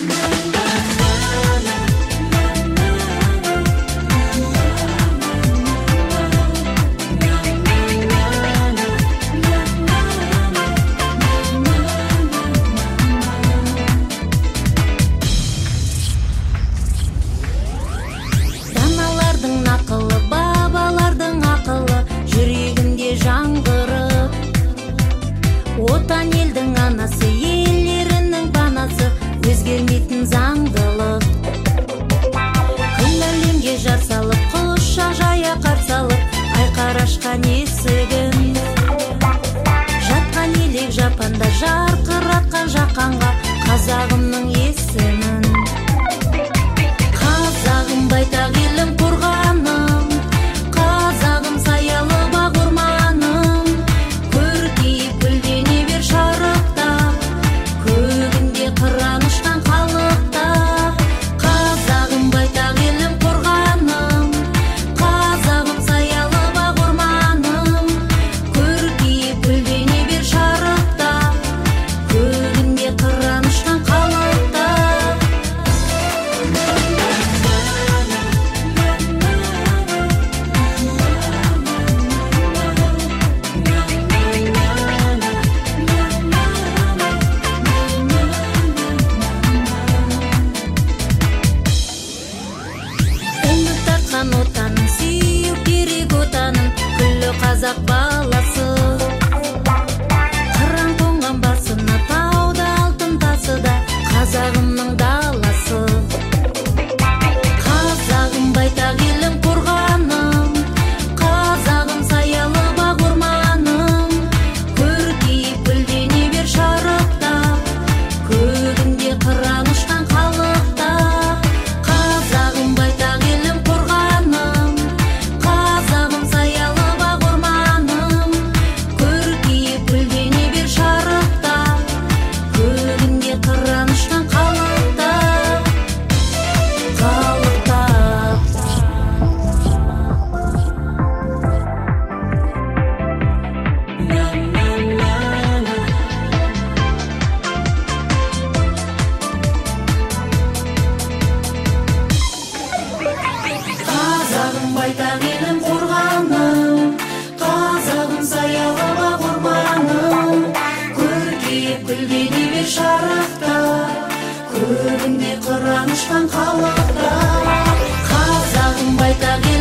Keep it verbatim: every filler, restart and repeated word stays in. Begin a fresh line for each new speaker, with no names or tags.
Отан елдің анасы, елдерінің панасы, өзгермейтін заңдылық. Күн әлемге жар салып, құшақ жая қарсы алып, айқар ашқан есігін. Жатқан елек жапанда, жарқыратқан жақанға қазағымның есімін. Қазағым байтақ елім қорғаным, қазағым саялы бақ орманым. Көркейіп гүлдене бер шарықта, көгінде қыран ұшқан халықта. Қазағым байтақ елім қорғаным, қазағым саялы бақ орманым. Көркейіп гүлдене бер шарықта, көгінде қыран ұшқан халықта. Үміт тартқан отаным, сүю керек отаным, күллі қазақ баласы. Қыран қонған басына, тауда алтын тасы да қазағымның даласы. Қазағым байтақ елім қорғаным, қазағым саялы бақ орманым. Көркейіп гүлдене бер шарықта, көгінде қыран ұшқан халықта. Қазағым байтақ елім қорғаным, қазағым саялы бақ орманым. Көркейіп гүлдене бер шарықта, көгінде қыран ұшқан халықта. Халықта. Қазағым байтақ елім қорғаным, қазағым саялы бақ орманым. Көркейіп гүлдене бер шарықта, көгінде қыран ұшқан халықта. Қазағым байтақ